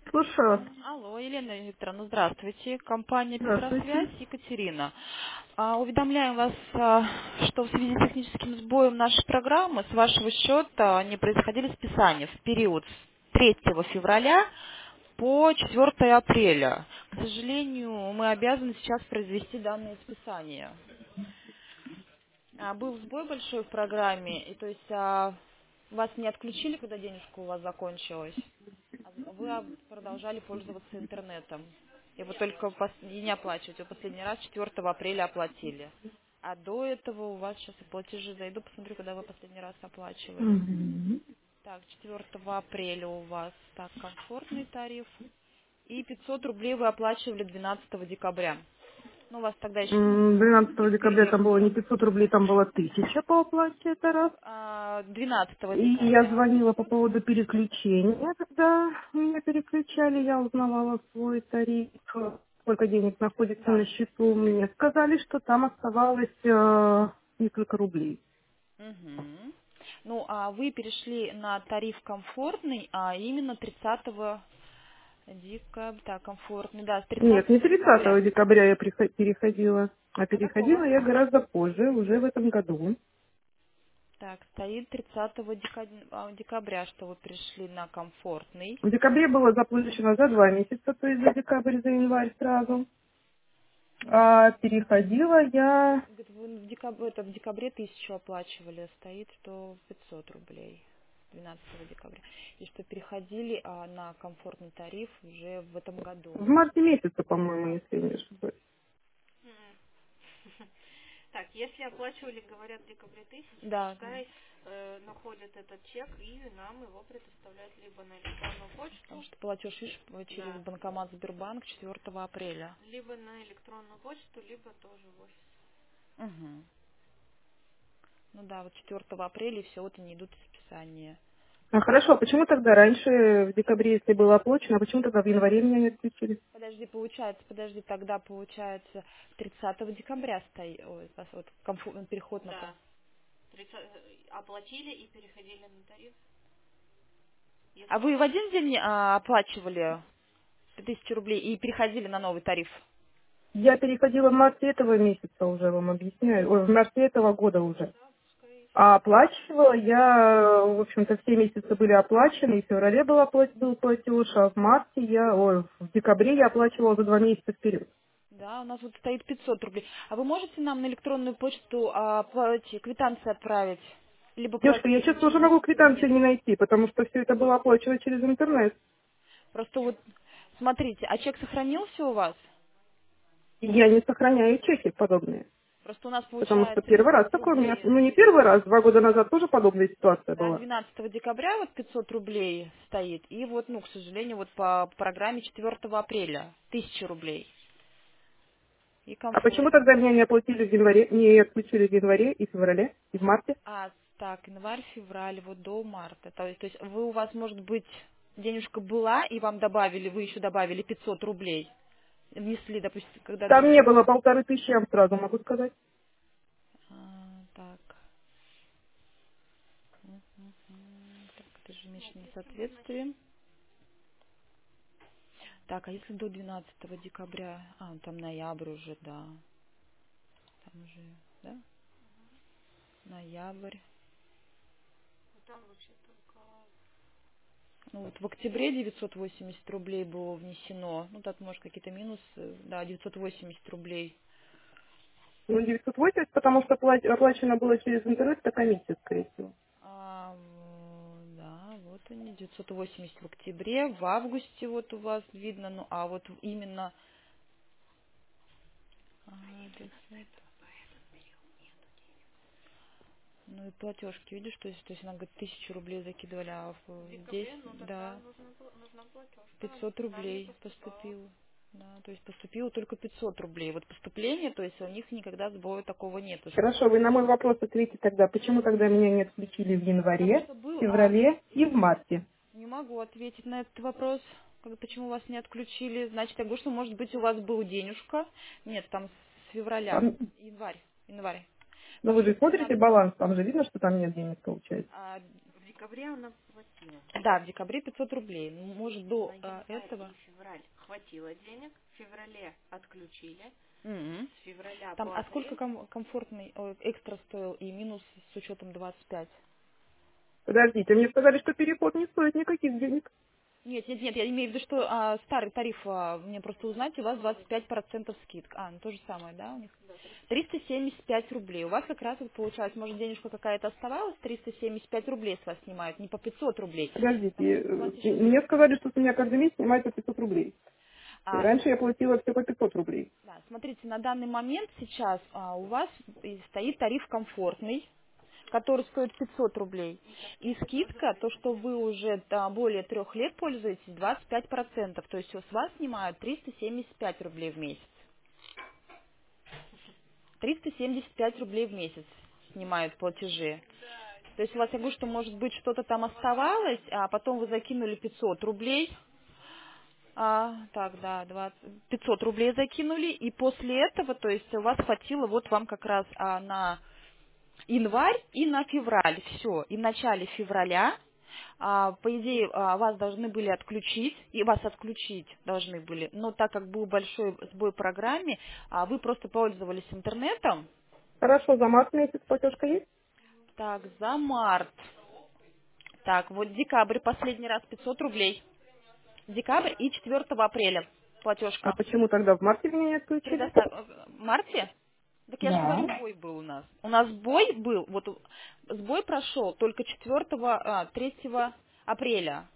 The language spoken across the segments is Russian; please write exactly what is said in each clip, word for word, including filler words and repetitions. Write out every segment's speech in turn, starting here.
Слушаю вас. Алло, Елена Викторовна, здравствуйте. Компания Здравствуйте. Петросвязь, Екатерина. А, уведомляем вас, а, что в связи с техническим сбоем нашей программы с вашего счета не происходили списания в период с третьего февраля по четвёртое апреля. К сожалению, мы обязаны сейчас произвести данные списания. А, был сбой большой в программе, и то есть а, вас не отключили, когда денежка у вас закончилась? А Вы а, продолжали пользоваться интернетом. И вы только пос- и не оплачиваете. Вы последний раз четвёртого апреля оплатили. А до этого у вас сейчас и платежи. Зайду, посмотрю, когда вы последний раз оплачивали. Мгм. Так, четвёртого апреля у вас так комфортный тариф. И пятьсот рублей вы оплачивали двенадцатого декабря. Ну, у вас тогда еще М, двенадцатого не декабря ввели там было не рубль. пятьсот рублей, там было тысяча по оплате, это раз. А, двенадцатого И я декабря. звонила по поводу переключения. Когда меня переключали, я узнавала свой тариф, сколько денег находится Да. на счету. Мне сказали, что там оставалось э, несколько рублей. Мгм. Ну, а вы перешли на тариф комфортный, а именно тридцатого декабря, так, комфортный, да, с Нет, не тридцатого тридцатого декабря. декабря я прихо- переходила, а А переходила какого? я гораздо позже, уже в этом году. Так, стоит тридцатого дека- а, декабря, что вы перешли на комфортный. В декабре было заплачено за два месяца, то есть за декабрь, за январь сразу. А переходила я... Говорит, вы в декабре, это в декабре тысячу оплачивали, а стоит, что пятьсот рублей. двенадцатого декабря. И что переходили а, на комфортный тариф уже в этом году. В марте месяце, по-моему, если не ошибаюсь. Так, если оплачивали, говорят, в декабре тысячу, да, пускай э, находят этот чек и нам его предоставляют либо на электронную почту, потому что платеж, видишь, э, через да, банкомат Сбербанк четвёртого апреля. Либо на электронную почту, либо тоже в офис. Угу. Ну да, вот четвёртого апреля и все, вот они идут из списания. А хорошо, а почему тогда раньше, в декабре, если было оплачено, а почему тогда в январе меня не отключили? Подожди, получается, подожди, тогда получается тридцатого декабря стоит, ой, пос- вот комфу- переход на... Да. ком- тридцать оплатили и переходили на тариф. А вы в один день а, оплачивали тысячу рублей и переходили на новый тариф? Я переходила в марте этого месяца уже, вам объясняю, ой, в марте этого года уже. А оплачивала я, в общем-то, все месяцы были оплачены, и в феврале был, опла- был платеж, а в марте я, ой, в декабре я оплачивала за два месяца вперед. Да, у нас вот стоит пятьсот рублей. А вы можете нам на электронную почту а, по- эти квитанции отправить? Либо Девушка, я сейчас уже платежные могу квитанции инструкции? не найти, потому что все это было оплачено через интернет. Просто вот, смотрите, а чек сохранился у вас? И я не сохраняю чеки подобные. Просто у нас Потому что получается первый раз пятьсот такое у меня, рублей. ну не первый раз, два года назад тоже подобная ситуация Да, была. двенадцатого декабря вот пятьсот рублей стоит. И вот, ну, к сожалению, вот по программе четвёртого апреля тысяча рублей. И А почему комфортно. тогда меня не оплатили в январе, не отключили в январе и феврале, и в марте? А, так, январь, февраль, вот до марта. То есть, то есть вы у вас, может быть, денежка была, и вам добавили, вы еще добавили пятьсот рублей. Внесли, допустим, когда... Там не было полторы тысячи, я вам сразу могу сказать. А, так. М, м, м. Так, это же ежемесячное соответствие. Так, а если до двенадцатого декабря? А, ну, там ноябрь уже, да. Там уже, да? Ноябрь. Ну вот в октябре девятьсот восемьдесят рублей было внесено. Ну, так, может, какие-то минусы. Да, девятьсот восемьдесят рублей. Ну, девятьсот восемьдесят, потому что пла- оплачено было через интернет, это комиссия, скорее всего. А, в- да, вот они, девятьсот восемьдесят в октябре, в августе вот у вас видно, ну, а вот именно... а, девятьсот. Ну и платежки, видишь, то есть, то есть она говорит, тысячу рублей закидывали, а в- здесь, да, пятьсот рублей поступило. Да, то есть поступило только пятьсот рублей. Вот поступление, то есть у них никогда сбоя такого нету. Хорошо, вы на мой вопрос ответите тогда, почему тогда меня не отключили в Потому январе, что в был, а, феврале и в марте? не могу ответить на этот вопрос, как- почему вас не отключили. Значит, я говорю, что может быть у вас был денежка. Нет, там с февраля, Там- январь, январь. ну Потому вы что же двенадцать смотрите баланс, там же видно, что там нет денег, получается. декабре она платила. Да, в декабре пятьсот рублей. Ну, может, до На а, январь этого. и февраль хватило денег, в феврале отключили, М. с февраля Там, по а сколько апрель. ком- комфортный ой, экстра стоил и минус с учетом двадцать пять? Подождите, мне сказали, что переход не стоит никаких денег. Нет, нет, нет, я имею в виду, что а, старый тариф, а, мне просто узнать, у вас двадцать пять процентов скидка. А, ну то же самое, да, у них? триста семьдесят пять рублей. У вас как раз вот получалось, может, денежка какая-то оставалась, триста семьдесят пять рублей с вас снимают, не по пятьсот рублей. Подождите, Потому что у вас э, еще... мне сказали, что с меня каждый месяц снимается пятьсот рублей. И А, раньше я платила все по пятьсот рублей. да, смотрите, на данный момент сейчас а, у вас и стоит тариф комфортный, который стоит пятьсот рублей. И скидка, то, что вы уже да, более трех лет пользуетесь, двадцать пять процентов. То есть с вас снимают триста семьдесят пять рублей в месяц. триста семьдесят пять рублей в месяц снимают платежи. То есть у вас, я говорю, что может быть что-то там оставалось, а потом вы закинули пятьсот рублей. А, так, да, двадцать пятьсот рублей закинули, и после этого, то есть у вас хватило вот вам как раз а, на январь и на февраль, все. И в начале февраля, а, по идее, а, вас должны были отключить, и вас отключить должны были, но так как был большой сбой в программе, а, вы просто пользовались интернетом. Хорошо, за март месяц платежка есть? Так, за март. Так, вот декабрь, последний раз пятьсот рублей. Декабрь и четвёртого апреля А платежка. почему тогда в марте меня не отключили? Предостав... В марте? Так я же Да. говорю, сбой был у нас. У нас сбой был, вот у- сбой прошел только четвёртого, а, третьего апреля.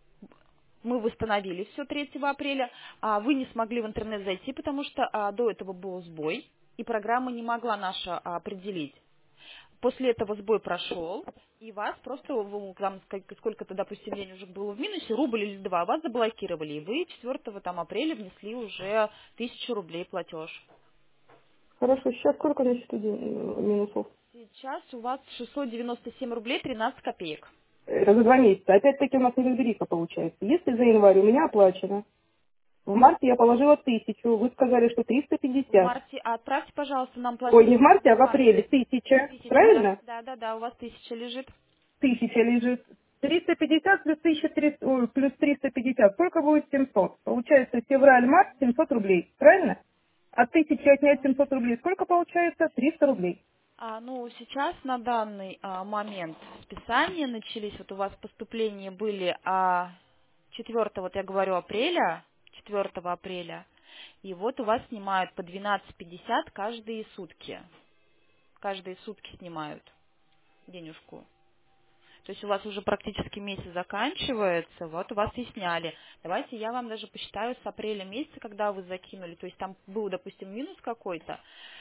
Мы восстановили все третьего апреля, а вы не смогли в интернет зайти, потому что а, до этого был сбой, и программа не могла наша а, определить. После этого сбой прошел, и вас просто, вы, там сколько- сколько-то, допустим, день уже было в минусе, рубль или два, вас заблокировали, и вы четвёртого там, апреля внесли уже тысячу рублей платеж. Хорошо, сейчас сколько на счету ден- э, минусов? Сейчас у вас шестьсот девяносто семь рублей тринадцать копеек. Это за два месяца. Опять-таки у нас неразбериха получается. Если за январь у меня оплачено, в марте я положила тысячу, вы сказали, что триста В пятьдесят. марте, а отправьте, пожалуйста, нам Ой, не платеж в марте, а в январь. апреле тысяча. Тысяча, да. Правильно? Да, да, да, у вас тысяча лежит. Тысяча лежит. триста пятьдесят плюс тысяча триста, ой, плюс триста пятьдесят. Сколько будет семьсот? Получается февраль-март семьсот рублей. Правильно? От тысячи отнять семьсот рублей. Сколько получается? триста рублей. А, ну, сейчас на данный а, момент списания начались, вот у вас поступления были а, четвёртого, вот я говорю, апреля, четвёртого апреля, и вот у вас снимают по двенадцать пятьдесят каждые сутки. Каждые сутки снимают денежку. То есть у вас уже практически месяц заканчивается, вот у вас и сняли. Давайте я вам даже посчитаю с апреля месяца, когда вы закинули. То есть там был, допустим, минус какой-то.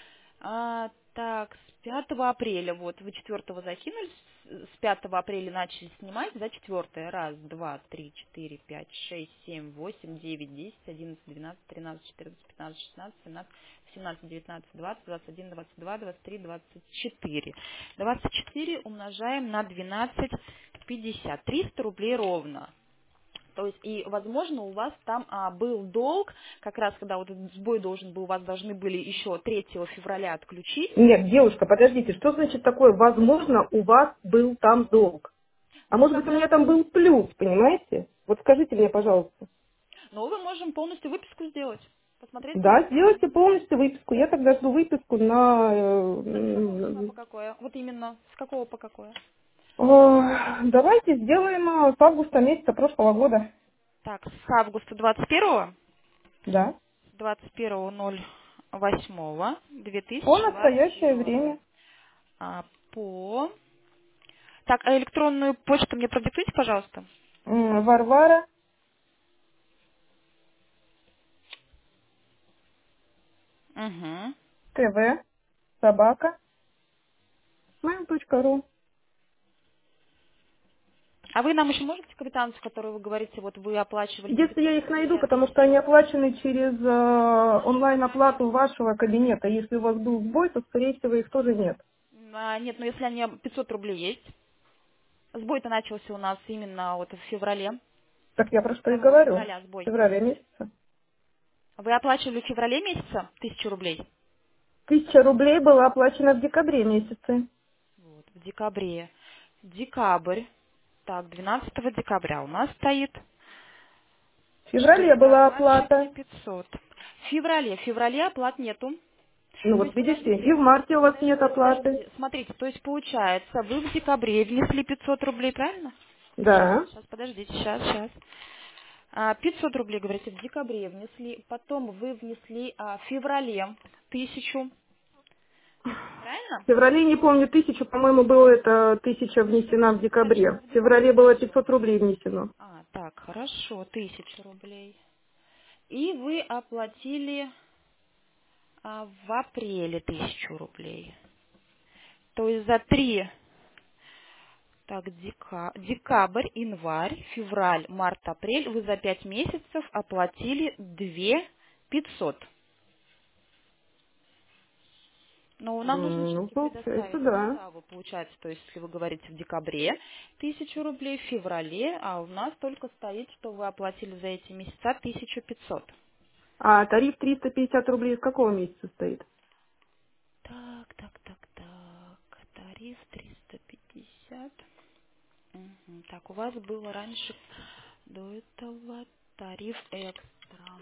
А, так, с пятого апреля, вот вы четвёртого закинули, с с пятого апреля начали снимать за четвёртое. Раз, два, три, четыре, пять, шесть, семь, восемь, девять, десять, одиннадцать, двенадцать, тринадцать, четырнадцать, пятнадцать, шестнадцать, семнадцать, семнадцать, девятнадцать, двадцать, двадцать один, двадцать два, двадцать три, двадцать четыре. двадцать четыре умножаем на двенадцать пятьдесят. триста рублей ровно. То есть, и, возможно, у вас там а, был долг, как раз когда вот этот сбой должен был, вас должны были еще третьего февраля отключить. Нет, девушка, подождите, что значит такое? Возможно, у вас был там долг. А Ну, может быть, у когда... меня там был плюс, понимаете? Вот скажите мне, пожалуйста. Но мы можем полностью выписку сделать. Посмотреть на Да, выписку. сделайте полностью выписку. Я тогда жду выписку на... А с какого числа э, по какое? Вот именно, с какого по какое? э, Давайте сделаем э, с августа месяца прошлого года. Так, с августа двадцать первого, Да. двадцать первого ноль восьмого две По тысячи двадцать настоящее первого. время. А, по... Так, а электронную почту мне продиктуйте, пожалуйста. М, Варвара, Угу. ТВ, собака, mail.ru. А вы нам еще можете квитанцию, которую вы говорите, вот вы оплачивали на Если я пятьсот их найду, рублей? потому что они оплачены через э, онлайн-оплату вашего кабинета. Если у вас был сбой, то, скорее всего, их тоже нет. А, нет, но если они пятьсот рублей есть. Сбой-то начался у нас именно вот в феврале. Так я про что и второго говорю. февраля В сбой. феврале месяце. Вы оплачивали в феврале месяце тысячу рублей? Тысяча рублей была оплачена в декабре месяце. Вот, в декабре. Декабрь. Так, двенадцатого декабря у нас стоит, В что феврале вы была оплачивали оплата. пятьсот. В феврале, в феврале оплат нету. Ну То вот есть, видите, и подождите, в марте у вас нет подождите, оплаты. подождите. Смотрите, то есть получается, вы в декабре внесли пятьсот рублей, правильно? Сейчас, Да. сейчас, подождите, сейчас, сейчас. А, пятьсот рублей, говорите, в декабре внесли, потом вы внесли а, в феврале тысячу, правильно? В феврале, не помню, тысячу, по-моему, было это тысяча внесена в Хорошо, декабре. в В декабре, феврале было хорошо. пятьсот рублей внесено. А, так, хорошо, тысяча рублей. И вы оплатили а, в апреле тысячу рублей. То есть за три, так, дека- декабрь, январь, февраль, март, апрель, вы за пять месяцев оплатили две пятьсот. Но нам нужно М, Ну, все-таки получается, предоставить да. Мосаву, получается, то есть если вы говорите в декабре тысячу рублей, в феврале, а у нас только стоит, что вы оплатили за эти месяца тысячу пятьсот. А тариф триста пятьдесят рублей из какого месяца стоит? Так, так, так, так, тариф триста пятьдесят. Мгм. Так, у вас было раньше до этого тариф экстра.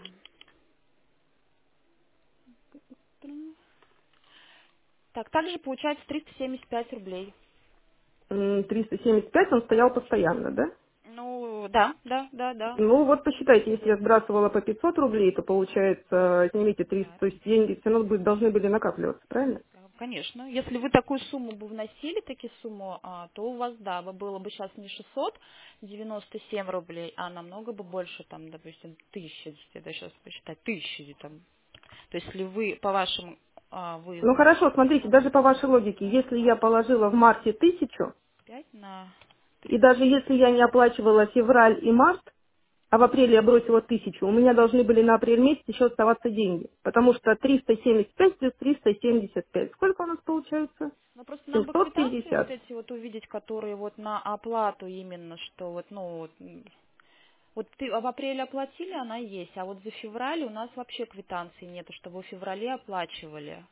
Так, также получается триста семьдесят пять рублей. М, триста семьдесят пять он стоял постоянно, да? Ну, да, да, да, да. Ну, вот посчитайте, если я сбрасывала по пятьсот рублей, то получается, снимите триста, Так, то есть деньги все равно будет- должны были накапливаться, правильно? да, конечно. Если вы такую сумму бы вносили, такие сумму, а, то у вас, да, бы было бы сейчас не шестьсот девяносто семь рублей, а намного бы больше, там, допустим, тысяча, да, сейчас посчитать, тысячи, там. То есть, если вы, по вашему, а, вы Ну хорошо, смотрите, даже по вашей логике, если я положила в марте тысячу, пять на и тридцать. даже если я не оплачивала февраль и март, а в апреле я бросила тысячу, у меня должны были на апрель месяц еще оставаться деньги. Потому что триста семьдесят пять плюс триста семьдесят пять. Сколько у нас получается? Ну, просто нам бы семьсот квитанции вот пятьдесят. эти вот увидеть, которые вот на оплату именно, что вот, ну, вот, м, вот ты в апреле оплатили, она есть, а вот за февраль у нас вообще квитанции нету, что вы в феврале оплачивали.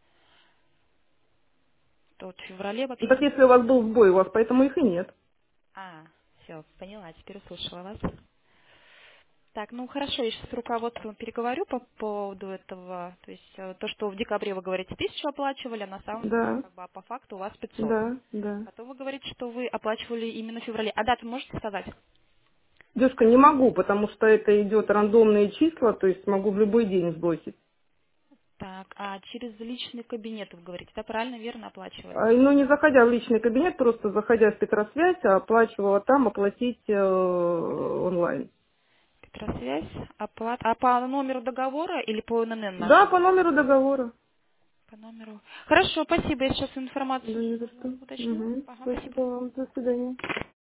То вот в феврале Ну, вообще так не... если у вас был сбой, у вас поэтому их и нет. А, все, поняла, теперь услышала вас. Так, ну хорошо, я сейчас с руководством переговорю по поводу этого. То есть э, то, что в декабре вы говорите тысячу оплачивали, а на самом деле, Да, как бы, а по факту у вас пятьсот. да, да. Потом вы говорите, что вы оплачивали именно в феврале. А дату можете сказать? Девушка, не могу, потому что это идет рандомные числа, то есть могу в любой день сбросить. Так, а через личный кабинет вы говорите, да, правильно, верно оплачивали? А, Ну, не заходя в личный кабинет, просто заходя в Петросвязь, а оплачивала там, оплатить э, онлайн. Петросвязь, оплата. А по номеру договора или по эн эн эн Да, нашему? по номеру договора. По номеру. Хорошо, спасибо, я сейчас Да информацию не за что. уточню. Угу. Ага, спасибо. Спасибо вам. До свидания.